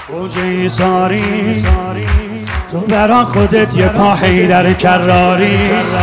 اوج ساری تو برا خودت یه پا حیدر کراری.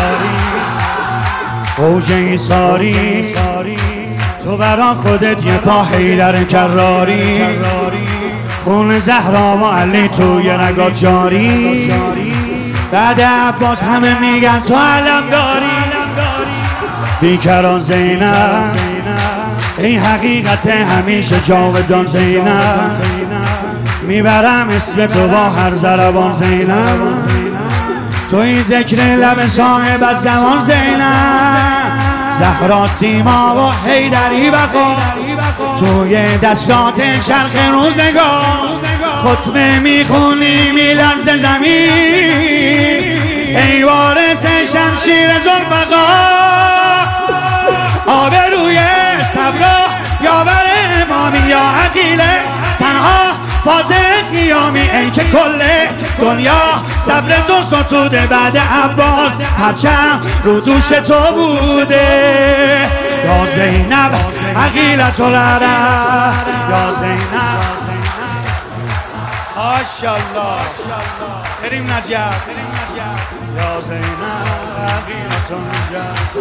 اوج ساری تو برا خودت یه پا حیدر کراری. خون زهرا و علی توی رگات جاری. بعد عباس همه میگن تو علم داری. بیکران زینب این حقیقت همیشه جاودان زینب. میبرم اسم تو با هر ضربان زینب. توی ذکر لب صاحب از زمان زینب. زهرا سیما و حیدری بقا توی دستات شرق روزگار. خطبه میخونی میلرز زمین ای وارث شمشیر ذوالفقار. آبروی صبرا یاور امامی یا عقیله تنها فاتح قیامی ای که کل دنیا صبر تو ستوده. بعد عباس هرچند رو دوش تو بوده. یا زینب عقیلت العرب یا زینب. ماشاءالله کریم نجف یا زینب عقیلت النجف.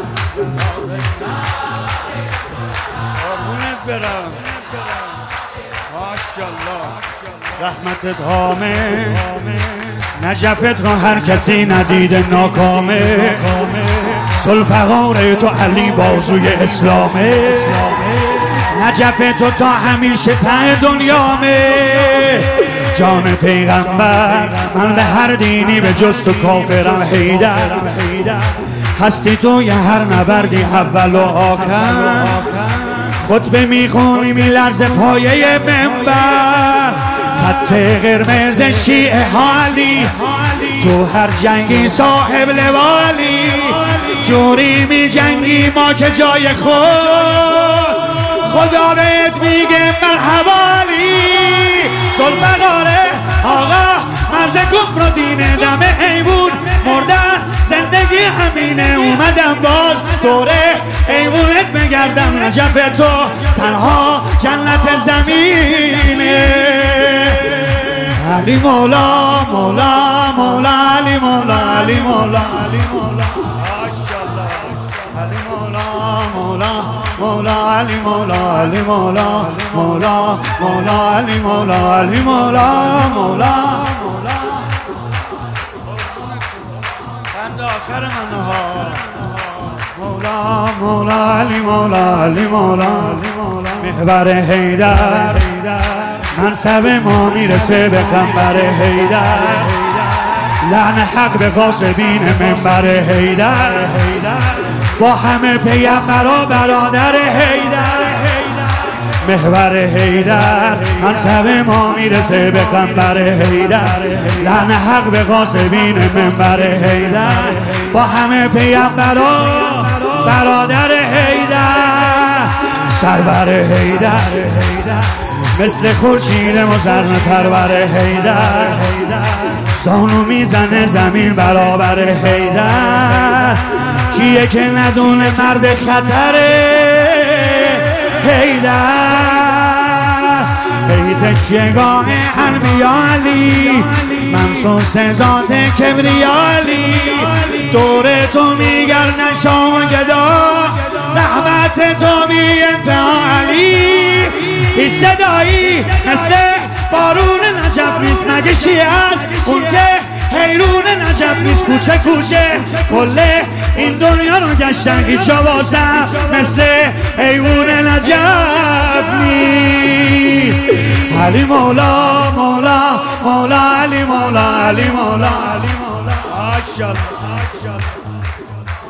قربونت برم ماشاءالله. رحمتت عامه نجفت رو هر کسی ندیده ناکامه. ذوالفقار تو علی بازوی اسلامه. نجف تو تا همیشه ته دنیامه. جان پیغمبر من به هر دینی به جز تو کافرم حیدر. هستی تو یه هر نبردی اول و آخر. خطبه میخونی میلرز پایه منبر. خط قرمز شیعه حالی تو هر جنگی صاحب لوالی. جوری می جنگی ما که جای خود خدا بهت میگه مرحبالی. ذوالفقار آقا مرز کفر و دین دم حیوون مردن زندگی همینه. اومدم باز دوره حیوونت بگردم. نجف تو تنها جنت زمینه. علی مولا مولا مولا علی مولا علی مولا علی مولا. ماشاءالله علی مولا مولا مولا علی مولا علی مولا مولا مولا علی مولا علی مولا مولا مولا. بند آخر من ها مولا مولا علی مولا علی مولا. محور حیدر منصب ما میرسه به قنبر حیدر. لعن حق به غاصبین منبر حیدر. با همه پیغمبرا برادر حیدر. محور حیدر منصب ما میرسه به قنبر حیدر. لعن حق به غاصبین منبر حیدر. با همه پیغمبرا برادر حیدر. سرور حیدر مثل خورشید مزرن پرور حیدر. زانو میزنه زمین برابر حیدر. کیه که ندونه مرد خطره حیدر. بیت شگاه انبیالی منصوص ذات کبریالی. دور تو میگردن شام و گدا. رحمت تو بی انتها علی. هیچ صدایی مثل بارون نجف نیست. مگه چیه است اون که حیرون نجف نیست. کوچه کوچه کل این دنیا رو گشتن هیچ جا واسم مثل حیرون نجف نیست. علی مولا مولا مولا علی مولا علی مولا علی مولا. ماشاءالله